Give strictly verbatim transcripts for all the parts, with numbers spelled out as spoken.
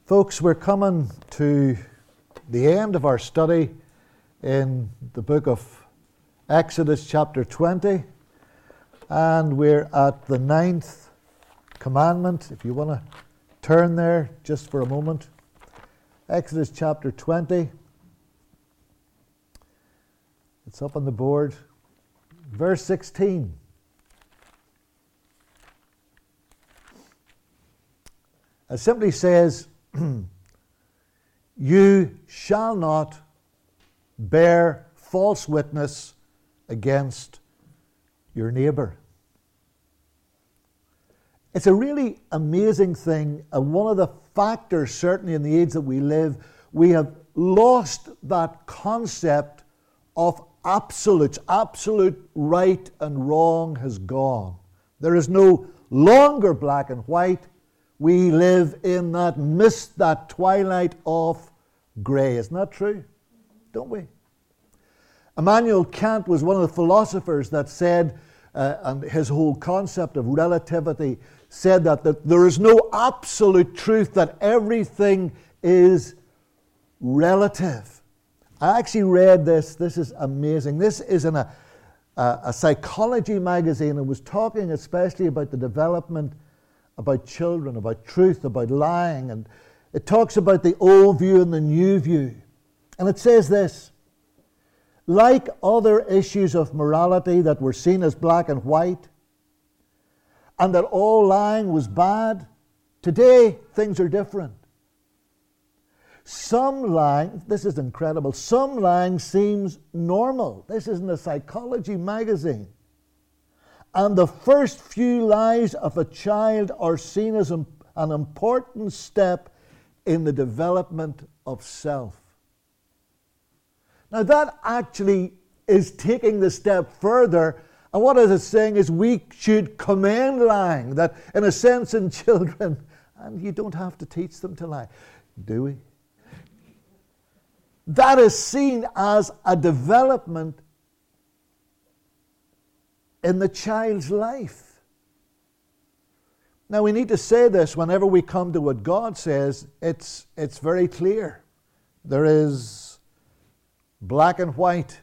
Folks, we're coming to the end of our study in the book of Exodus chapter twenty, and we're at the ninth commandment. If you want to turn there just for a moment. Exodus chapter twenty. It's up on the board. Verse sixteen. It simply says, you shall not bear false witness against your neighbor. It's a really amazing thing, and one of the factors, certainly in the age that we live, we have lost that concept of absolutes. Absolute right and wrong has gone. There is no longer black and white. We live in that mist, that twilight of grey. Isn't that true? Don't we? Immanuel Kant was one of the philosophers that said, uh, and his whole concept of relativity said that, that there is no absolute truth, that everything is relative. I actually read this. This is amazing. This is in a, a, a psychology magazine. It was talking especially about the development about children, about truth, about lying, and it talks about the old view and the new view. And it says this: like other issues of morality that were seen as black and white, and that all lying was bad, today things are different. Some lying, this is incredible, some lying seems normal. This is in a psychology magazine. And the first few lies of a child are seen as an important step in the development of self. Now that actually is taking the step further, and what it is saying is we should commend lying, that in a sense in children, and you don't have to teach them to lie, do we? That is seen as a development in the child's life. Now we need to say this whenever we come to what God says. It's, it's very clear. There is black and white.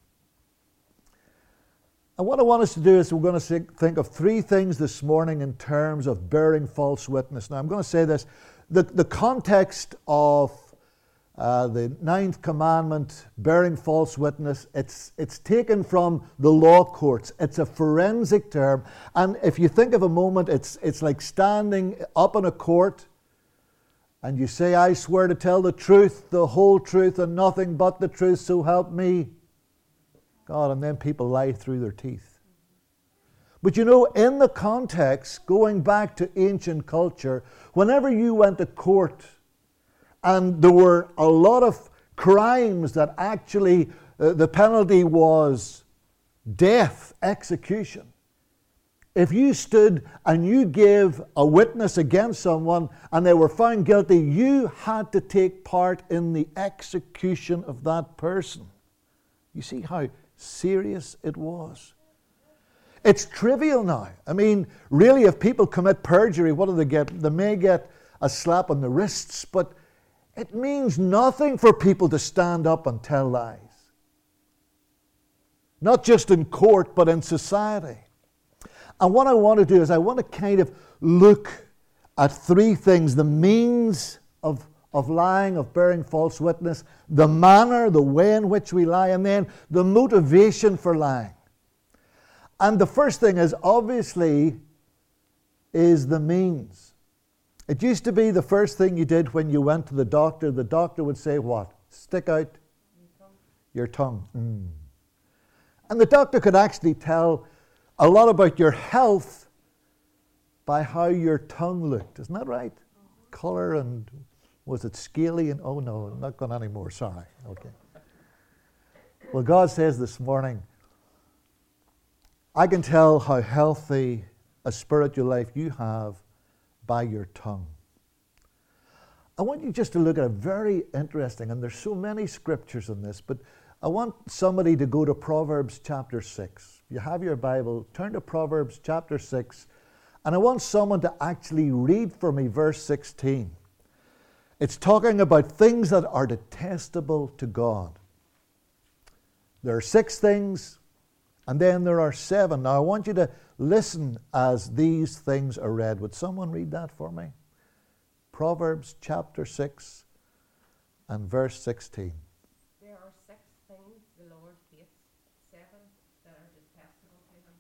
And what I want us to do is we're going to think of three things this morning in terms of bearing false witness. Now I'm going to say this. The, the context of Uh, the ninth commandment, bearing false witness, it's, it's taken from the law courts. It's a forensic term. And if you think of a moment, it's, it's like standing up in a court and you say, I swear to tell the truth, the whole truth, and nothing but the truth, so help me God. And then people lie through their teeth. But you know, in the context, going back to ancient culture, whenever you went to court, and there were a lot of crimes that actually uh, the penalty was death, execution. If you stood and you gave a witness against someone and they were found guilty, you had to take part in the execution of that person. You see how serious it was. It's trivial now. I mean, really, if people commit perjury, what do they get? They may get a slap on the wrists, but it means nothing for people to stand up and tell lies. Not just in court, but in society. And what I want to do is I want to kind of look at three things: the means of, of lying, of bearing false witness, the manner, the way in which we lie, and then the motivation for lying. And the first thing is, obviously, is the means. It used to be the first thing you did when you went to the doctor. The doctor would say, what? Stick out your tongue. Mm. And the doctor could actually tell a lot about your health by how your tongue looked. Isn't that right? Colour and, was it scaly? And oh no, I'm not going anymore. Sorry. Okay. Well, God says this morning, I can tell how healthy a spiritual life you have by your tongue. I want you just to look at a very interesting, and there's so many scriptures in this, but I want somebody to go to Proverbs chapter six. If you have your Bible, turn to Proverbs chapter six, and I want someone to actually read for me verse sixteen. It's talking about things that are detestable to God. There are six things, and then there are seven. Now I want you to listen as these things are read. Would someone read that for me? Proverbs chapter six and verse sixteen. There are six things the Lord hates, seven that are detestable to him.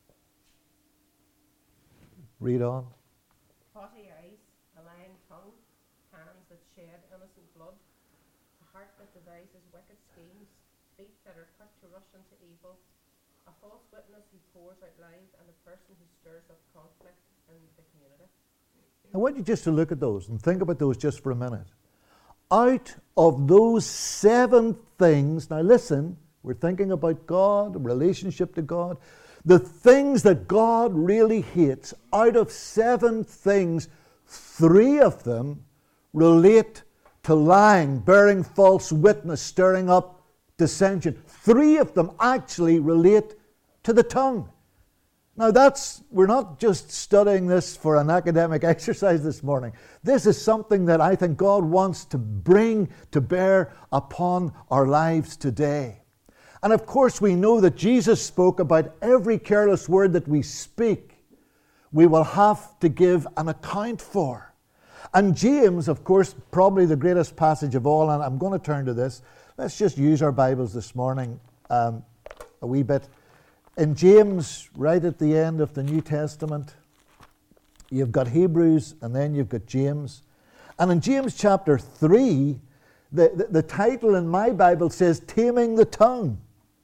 Read on. Haughty eyes, a lying tongue, hands that shed innocent blood, a heart that devises wicked schemes, feet that are quick to rush into evil, a false witness who pours out lies, and a person who stirs up conflict in the community. I want you just to look at those and think about those just for a minute. Out of those seven things, now listen, we're thinking about God, relationship to God. The things that God really hates, out of seven things, three of them relate to lying, bearing false witness, stirring up dissension. Three of them actually relate to the tongue. Now that's, we're not just studying this for an academic exercise this morning. This is something that I think God wants to bring to bear upon our lives today. And of course we know that Jesus spoke about every careless word that we speak, we will have to give an account for. And James, of course, probably the greatest passage of all, and I'm going to turn to this. Let's just use our Bibles this morning um, a wee bit. In James, right at the end of the New Testament, you've got Hebrews and then you've got James. And in James chapter three, the, the, the title in my Bible says, Taming the Tongue.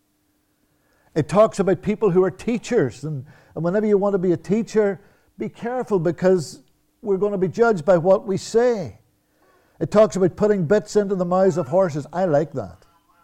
It talks about people who are teachers. And, and whenever you want to be a teacher, be careful because we're going to be judged by what we say. It talks about putting bits into the mouths of horses. I like that.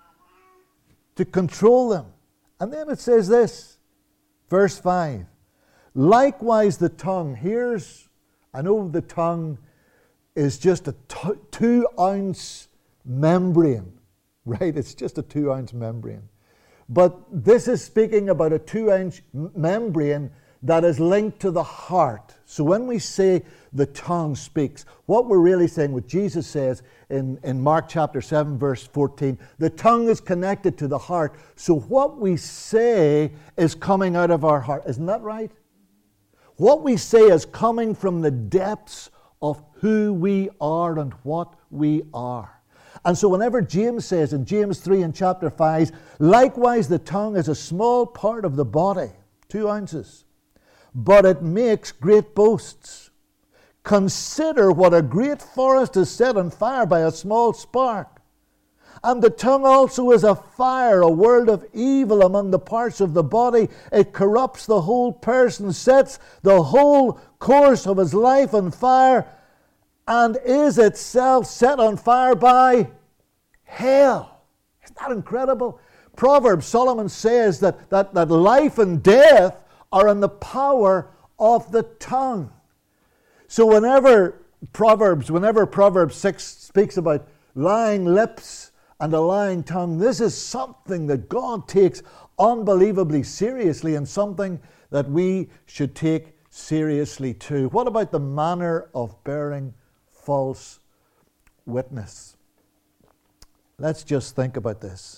To control them. And then it says this, verse five. Likewise the tongue. Here's, I know the tongue is just a t- two ounce membrane, right? It's just a two ounce membrane. But this is speaking about a two ounce membrane that is linked to the heart. So when we say the tongue speaks, what we're really saying, what Jesus says in, in Mark chapter seven, verse fourteen, the tongue is connected to the heart. So what we say is coming out of our heart. Isn't that right? What we say is coming from the depths of who we are and what we are. And so whenever James says in James three and chapter five, likewise the tongue is a small part of the body, two ounces, but it makes great boasts. Consider what a great forest is set on fire by a small spark. And the tongue also is a fire, a world of evil among the parts of the body. It corrupts the whole person, sets the whole course of his life on fire, and is itself set on fire by hell. Isn't that incredible? Proverbs, Solomon says that, that, that life and death are in the power of the tongue. So whenever Proverbs, whenever Proverbs six speaks about lying lips and a lying tongue, this is something that God takes unbelievably seriously and something that we should take seriously too. What about the manner of bearing false witness? Let's just think about this.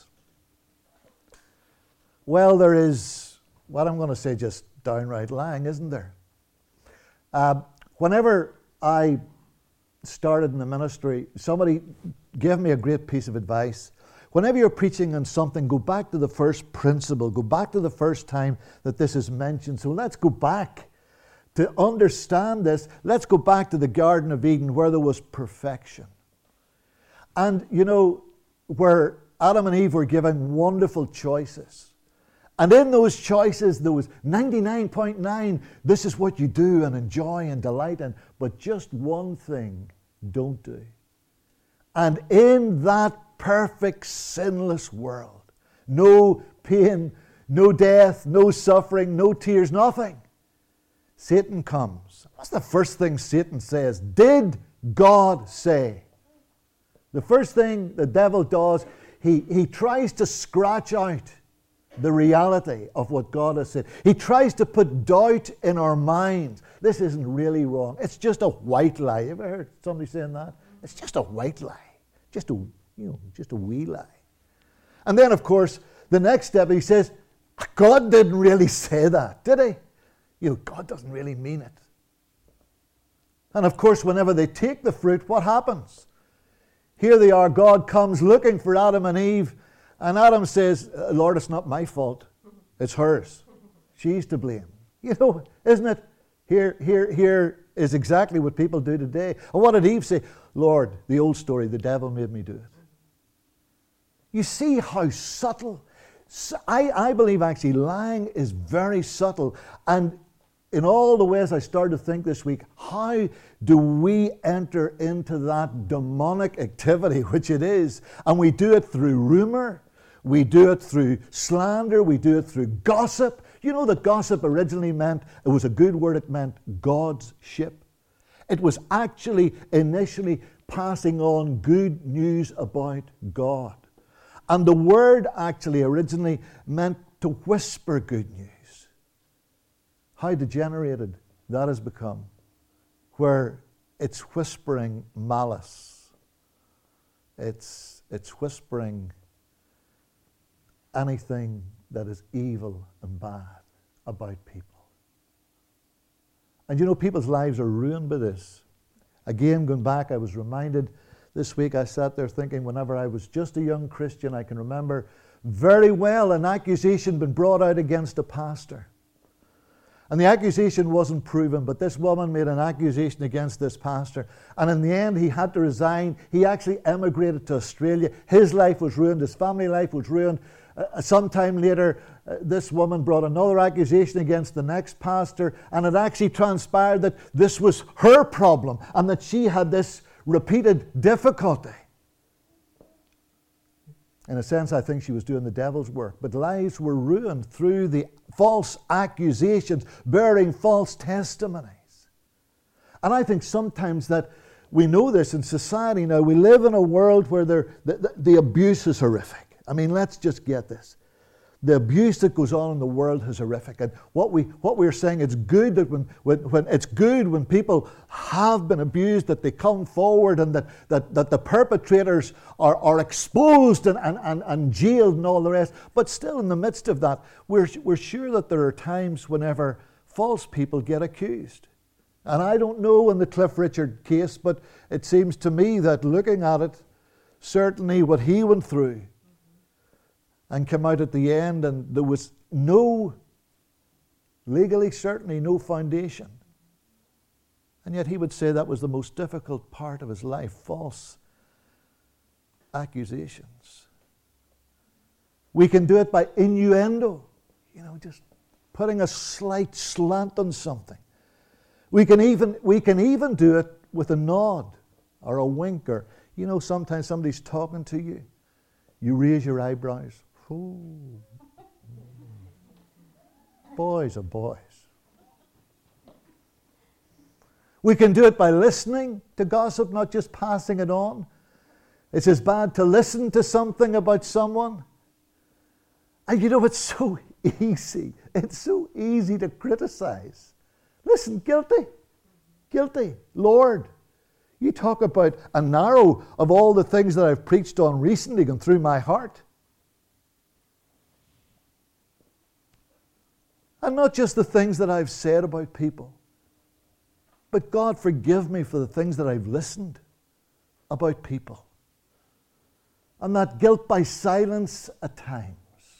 Well, there is what I'm going to say just downright lying, isn't there? Uh, whenever I started in the ministry, somebody gave me a great piece of advice. Whenever you're preaching on something, go back to the first principle. Go back to the first time that this is mentioned. So let's go back to understand this. Let's go back to the Garden of Eden where there was perfection. And, you know, where Adam and Eve were given wonderful choices. And in those choices, there was ninety-nine point nine, this is what you do and enjoy and delight in, but just one thing, don't do. And in that perfect, sinless world, no pain, no death, no suffering, no tears, nothing, Satan comes. What's the first thing Satan says? Did God say? The first thing the devil does, he, he tries to scratch out the reality of what God has said. He tries to put doubt in our minds. This isn't really wrong. It's just a white lie. You ever heard somebody saying that? It's just a white lie. Just a, you know, just a wee lie. And then, of course, the next step, he says, God didn't really say that, did he? You know, God doesn't really mean it. And of course, whenever they take the fruit, what happens? Here they are, God comes looking for Adam and Eve, and Adam says, Lord, it's not my fault. It's hers. She's to blame. You know, isn't it? Here, here, here is exactly what people do today. And what did Eve say? Lord, the old story, the devil made me do it. You see how subtle. I, I believe actually lying is very subtle. And in all the ways I started to think this week, how do we enter into that demonic activity, which it is? And we do it through rumor. We do it through slander. We do it through gossip. You know that gossip originally meant, it was a good word, it meant God's ship. It was actually initially passing on good news about God. And the word actually originally meant to whisper good news. How degenerated that has become, where it's whispering malice. It's, it's whispering anything that is evil and bad about people. And you know, people's lives are ruined by this. Again, going back, I was reminded this week, I sat there thinking, whenever I was just a young Christian, I can remember very well an accusation being brought out against a pastor. And the accusation wasn't proven, but this woman made an accusation against this pastor. And in the end, he had to resign. He actually emigrated to Australia. His life was ruined. His family life was ruined. Uh, sometime later, uh, this woman brought another accusation against the next pastor, and it actually transpired that this was her problem and that she had this repeated difficulty. In a sense, I think she was doing the devil's work. But lives were ruined through the false accusations, bearing false testimonies. And I think sometimes that we know this in society now. We live in a world where the, the, the abuse is horrific. I mean, let's just get this. The abuse that goes on in the world is horrific. And what, we, what we're saying, it's good that when, when, when it's good when people have been abused, that they come forward and that, that, that the perpetrators are, are exposed and, and, and, and jailed and all the rest. But still, in the midst of that, we're, we're sure that there are times whenever false people get accused. And I don't know in the Cliff Richard case, but it seems to me that looking at it, certainly what he went through, and come out at the end, and there was no, legally certainly no foundation. And yet he would say that was the most difficult part of his life, false accusations. We can do it by innuendo, you know, just putting a slight slant on something. We can even, we can even do it with a nod or a wink, or, you know, sometimes somebody's talking to you, you raise your eyebrows. Ooh. Boys are boys. We can do it by listening to gossip, not just passing it on. It's as bad to listen to something about someone. And you know, it's so easy. It's so easy to criticize. Listen, guilty. Guilty. Lord, you talk about a narrow of all the things that I've preached on recently gone through my heart. And not just the things that I've said about people, but God, forgive me for the things that I've listened about people. And that guilt by silence at times.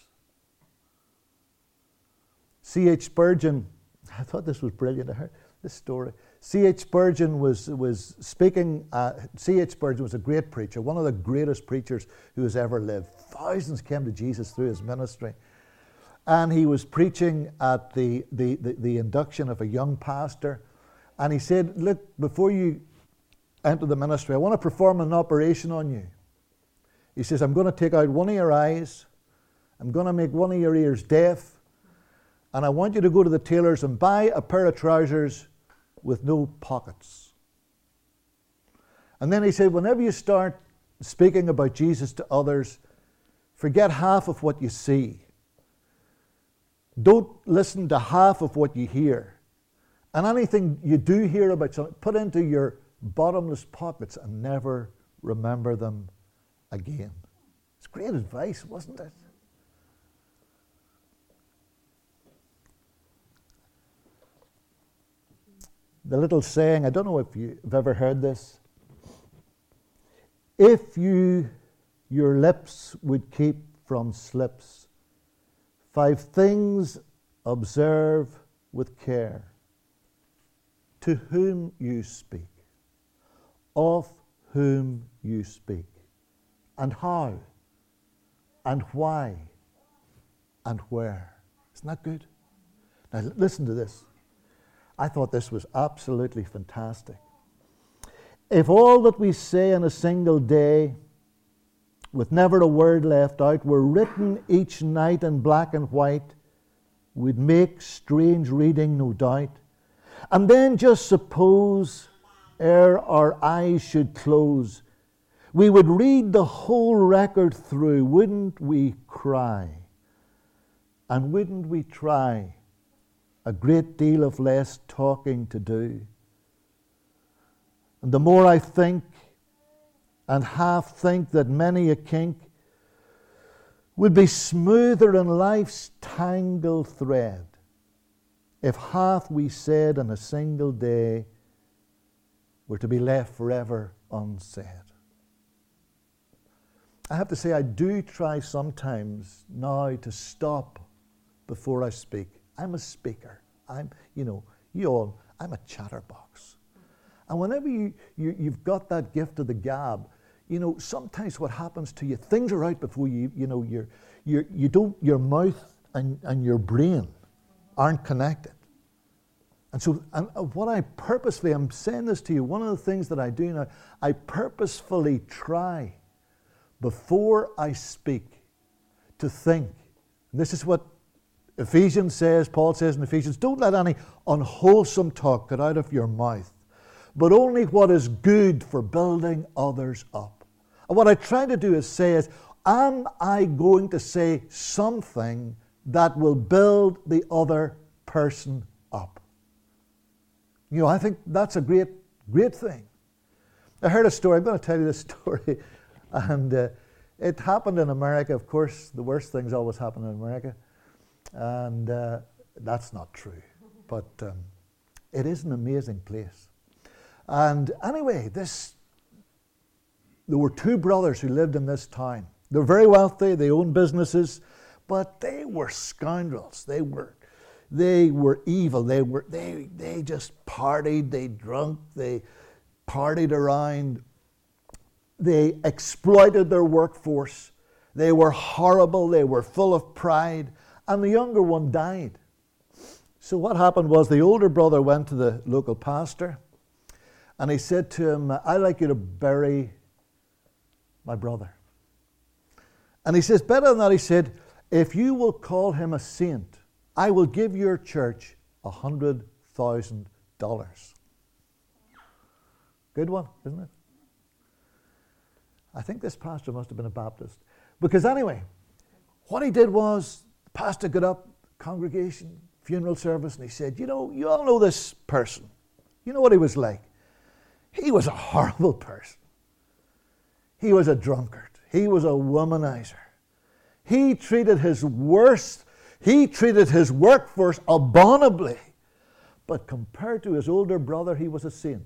C H Spurgeon, I thought this was brilliant. I heard this story. C H Spurgeon was, was speaking, uh, C H Spurgeon was a great preacher, one of the greatest preachers who has ever lived. Thousands came to Jesus through his ministry. And he was preaching at the, the, the, the induction of a young pastor. And he said, look, before you enter the ministry, I want to perform an operation on you. He says, I'm going to take out one of your eyes. I'm going to make one of your ears deaf. And I want you to go to the tailor's and buy a pair of trousers with no pockets. And then he said, whenever you start speaking about Jesus to others, forget half of what you see. Don't listen to half of what you hear. And anything you do hear about something, put into your bottomless pockets and never remember them again. It's great advice, wasn't it? The little saying, I don't know if you've ever heard this. If you your lips would keep from slips, five things observe with care. To whom you speak, of whom you speak, and how, and why, and where. Isn't that good? Now listen to this. I thought this was absolutely fantastic. If all that we say in a single day, with never a word left out, were written each night in black and white, we'd make strange reading, no doubt. And then just suppose, ere our eyes should close, we would read the whole record through, wouldn't we cry? And wouldn't we try a great deal of less talking to do? And the more I think and half think that many a kink would be smoother in life's tangled thread if half we said in a single day were to be left forever unsaid. I have to say, I do try sometimes now to stop before I speak. I'm a speaker. I'm, you know, you all, I'm a chatterbox. And whenever you, you, you've got that gift of the gab, you know, sometimes what happens to you, things are out before you, you know, you're, you're, you don't, your mouth and, and your brain aren't connected. And so and what I purposefully, I'm saying this to you, one of the things that I do now, I purposefully try before I speak to think. And this is what Ephesians says, Paul says in Ephesians, don't let any unwholesome talk get out of your mouth, but only what is good for building others up. And what I try to do is say is, am I going to say something that will build the other person up? You know, I think that's a great, great thing. I heard a story, I'm going to tell you this story, and uh, it happened in America. Of course, the worst things always happen in America, and uh, that's not true, but um, it is an amazing place. And anyway, this there were two brothers who lived in this town. They were very wealthy, they owned businesses, but they were scoundrels. They were they were evil. They were they they just partied, they drunk, they partied around. They exploited their workforce. They were horrible, they were full of pride, and the younger one died. So what happened was the older brother went to the local pastor, and he said to him, I'd like you to bury my brother. And he says, better than that, he said, if you will call him a saint, I will give your church a hundred thousand dollars. Good one, isn't it? I think this pastor must have been a Baptist. Because anyway, what he did was, the pastor got up, congregation, funeral service, and he said, you know, you all know this person. You know what he was like. He was a horrible person. He was a drunkard. He was a womanizer. He treated his worst, he treated his workforce abominably. But compared to his older brother, he was a saint.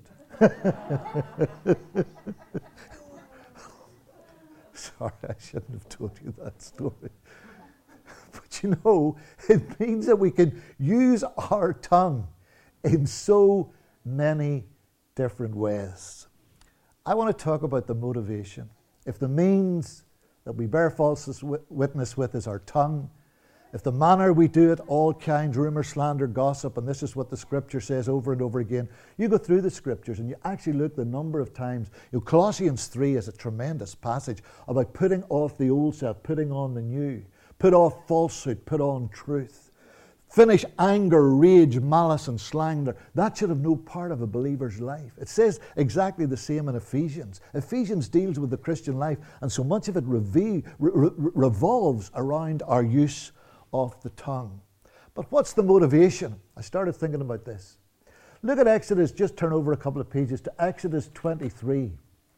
Sorry, I shouldn't have told you that story. But you know, it means that we can use our tongue in so many different ways. I want to talk about the motivation. If the means that we bear false witness with is our tongue, if the manner we do it, all kinds, rumour, slander, gossip, and this is what the Scripture says over and over again. You go through the Scriptures and you actually look the number of times. You know, Colossians three is a tremendous passage about putting off the old self, putting on the new. Put off falsehood, put on truth. Finish anger, rage, malice, and slander. That should have no part of a believer's life. It says exactly the same in Ephesians. Ephesians deals with the Christian life, and so much of it reve- re- revolves around our use of the tongue. But what's the motivation? I started thinking about this. Look at Exodus, just turn over a couple of pages to Exodus twenty-three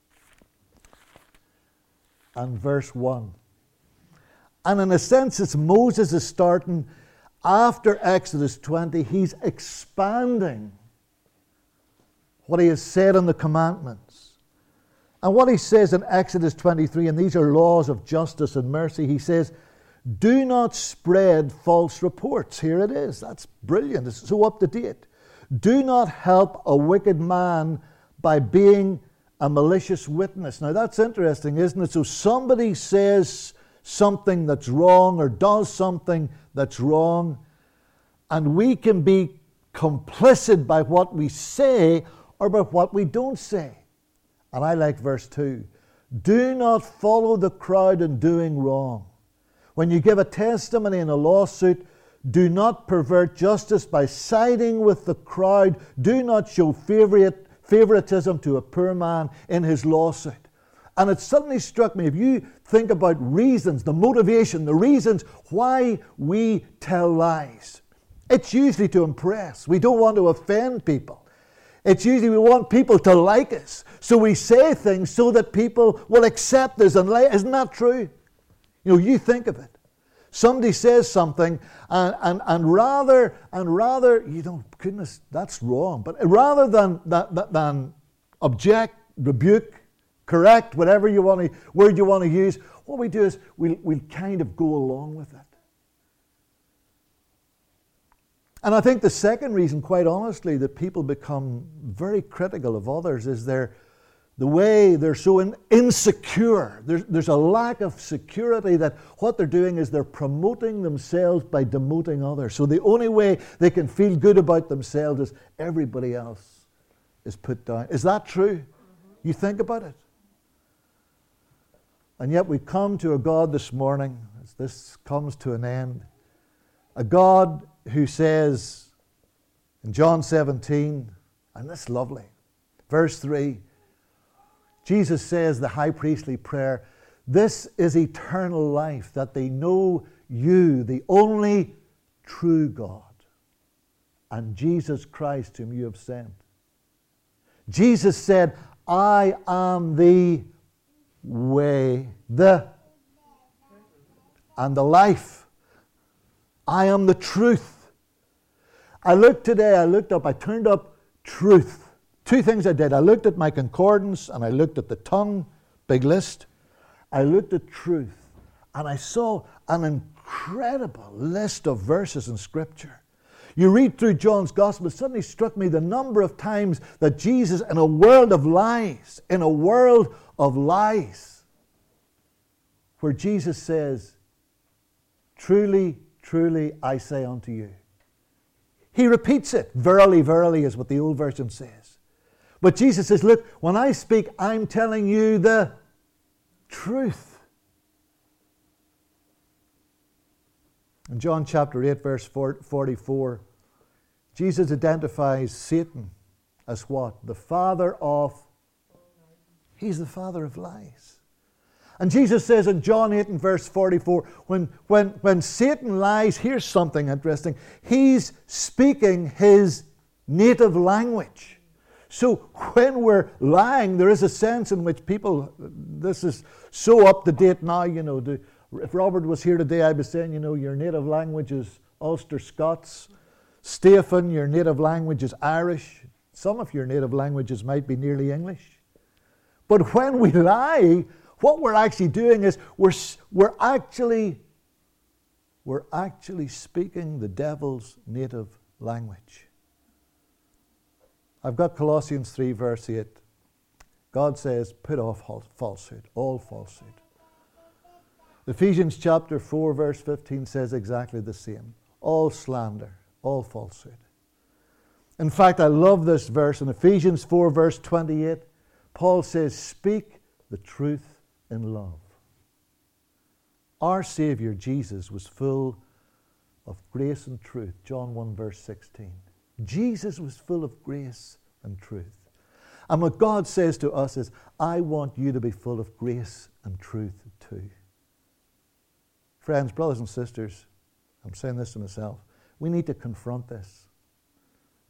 and verse one. And in a sense, it's Moses is starting after Exodus twenty. He's expanding what he has said in the commandments. And what he says in Exodus twenty-three, and these are laws of justice and mercy, he says, do not spread false reports. Here it is. That's brilliant. It's so up to date. Do not help a wicked man by being a malicious witness. Now that's interesting, isn't it? So somebody says something that's wrong or does something that's wrong, and we can be complicit by what we say or by what we don't say. And I like verse two. Do not follow the crowd in doing wrong. When you give a testimony in a lawsuit, do not pervert justice by siding with the crowd. Do not show favorite, favoritism to a poor man in his lawsuit. And it suddenly struck me, if you think about reasons, the motivation, the reasons why we tell lies, it's usually to impress. We don't want to offend people. It's usually we want people to like us. So we say things so that people will accept us and like. Isn't that true? You know, you think of it. Somebody says something, and, and, and rather, and rather, you know, goodness, that's wrong. But rather than, than, than object, rebuke, correct, whatever you want to, word you want to use, what we do is we'll, we'll kind of go along with it. And I think the second reason, quite honestly, that people become very critical of others is their the way they're so in, insecure. There's, there's a lack of security that what they're doing is they're promoting themselves by demoting others. So the only way they can feel good about themselves is everybody else is put down. Is that true? Mm-hmm. You think about it. And yet we come to a God this morning, as this comes to an end, a God who says in John seventeen, and this is lovely, verse three, Jesus says, the high priestly prayer, this is eternal life, that they know you, the only true God, and Jesus Christ whom you have sent. Jesus said, I am the way, the, and the life. I am the truth. I looked today, I looked up, I turned up truth. Two things I did. I looked at my concordance and I looked at the tongue, big list. I looked at truth and I saw an incredible list of verses in Scripture. You read through John's Gospel, it suddenly struck me the number of times that Jesus, in a world of lies, in a world of lies, where Jesus says, truly, truly, I say unto you. He repeats it. Verily, verily is what the old version says. But Jesus says, look, when I speak, I'm telling you the truth. In John chapter eight, verse forty-four, Jesus identifies Satan as what? The father of, he's the father of lies. And Jesus says in John eight and verse forty-four, when, when, when Satan lies, here's something interesting. He's speaking his native language. So when we're lying, there is a sense in which people, this is so up to date now, you know, the, if Robert was here today, I'd be saying, you know, your native language is Ulster Scots. Stephen, your native language is Irish. Some of your native languages might be nearly English. But when we lie, what we're actually doing is we're, we're actually we're actually speaking the devil's native language. I've got Colossians three, verse eight. God says, put off falsehood, all falsehood. Ephesians chapter four, verse fifteen says exactly the same. All slander, all falsehood. In fact, I love this verse. In Ephesians four, verse twenty-eight, Paul says, speak the truth in love. Our Savior, Jesus, was full of grace and truth. John one, verse sixteen. Jesus was full of grace and truth. And what God says to us is, I want you to be full of grace and truth too. Friends, brothers and sisters, I'm saying this to myself, we need to confront this.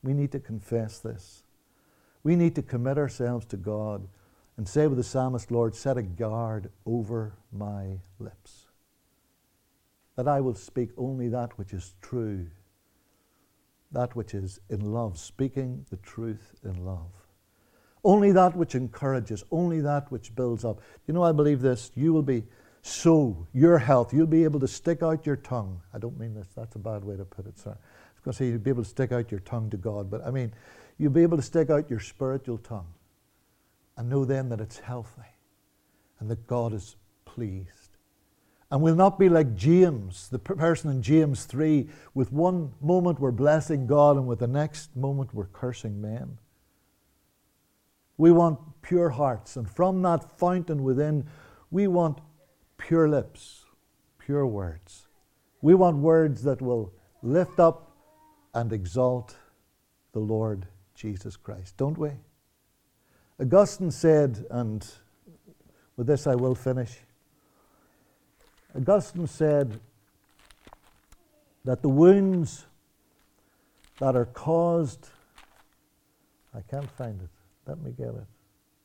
We need to confess this. We need to commit ourselves to God and say with the psalmist, Lord, set a guard over my lips, that I will speak only that which is true, that which is in love, speaking the truth in love. Only that which encourages, only that which builds up. You know, I believe this, you will be so, your health, you'll be able to stick out your tongue. I don't mean this, that's a bad way to put it, sorry. I was going to say you'll be able to stick out your tongue to God, but I mean, you'll be able to stick out your spiritual tongue and know then that it's healthy and that God is pleased. And we'll not be like James, the person in James three, with one moment we're blessing God and with the next moment we're cursing men. We want pure hearts, and from that fountain within, we want pure lips, pure words. We want words that will lift up and exalt the Lord Jesus Christ, don't we? Augustine said, and with this I will finish, Augustine said that the wounds that are caused, I can't find it, let me get it.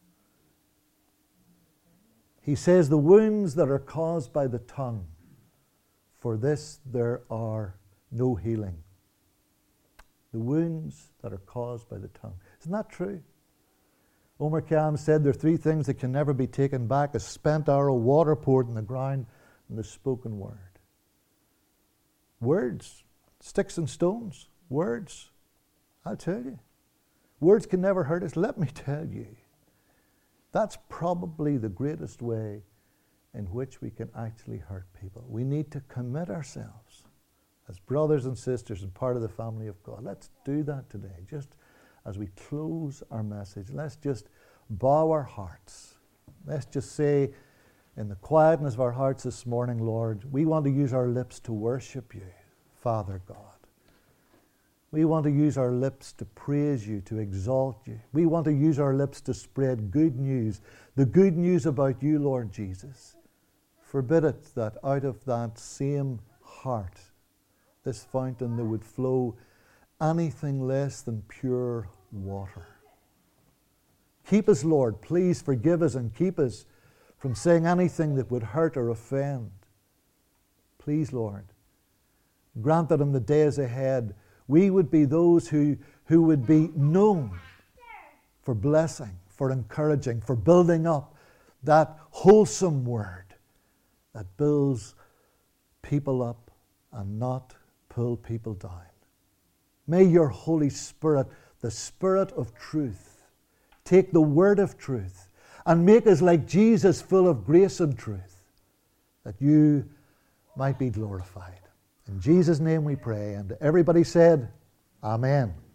He says the wounds that are caused by the tongue, for this there are no healing. The wounds that are caused by the tongue. Isn't that true? Omar Khayyam said there are three things that can never be taken back: a spent arrow, water poured in the ground, and the spoken word. Words, sticks and stones, words. I'll tell you. Words can never hurt us. Let me tell you. That's probably the greatest way in which we can actually hurt people. We need to commit ourselves as brothers and sisters and part of the family of God. Let's do that today. Just as we close our message, let's just bow our hearts. Let's just say in the quietness of our hearts this morning, Lord, we want to use our lips to worship you, Father God. We want to use our lips to praise you, to exalt you. We want to use our lips to spread good news, the good news about you, Lord Jesus. Forbid it that out of that same heart, this fountain, there would flow anything less than pure water. Keep us, Lord. Please forgive us and keep us from saying anything that would hurt or offend. Please, Lord, grant that in the days ahead, we would be those who, who would be known for blessing, for encouraging, for building up that wholesome word that builds people up and not pull people down. May your Holy Spirit, the Spirit of truth, take the word of truth and make us like Jesus, full of grace and truth, that you might be glorified. In Jesus' name we pray. And everybody said, Amen.